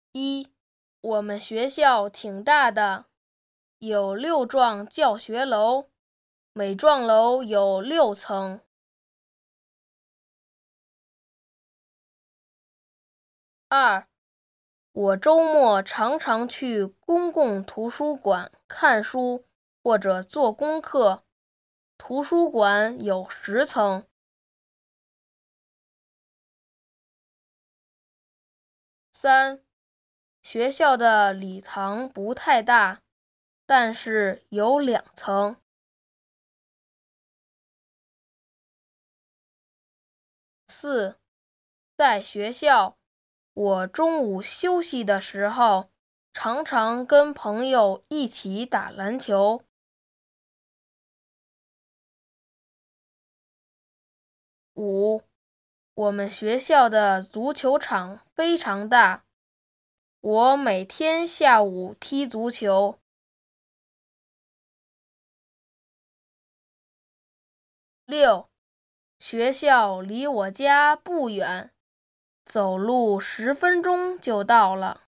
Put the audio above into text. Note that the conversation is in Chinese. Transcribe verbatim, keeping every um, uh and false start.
一，我们学校挺大的，有六幢教学楼，每幢楼有六层。二，我周末常常去公共图书馆看书或者做功课，图书馆有十层。三，学校的礼堂不太大，但是有两层。四，在学校，我中午休息的时候，常常跟朋友一起打篮球。五，我们学校的足球场非常大，我每天下午踢足球。六，学校离我家不远，走路十分钟就到了。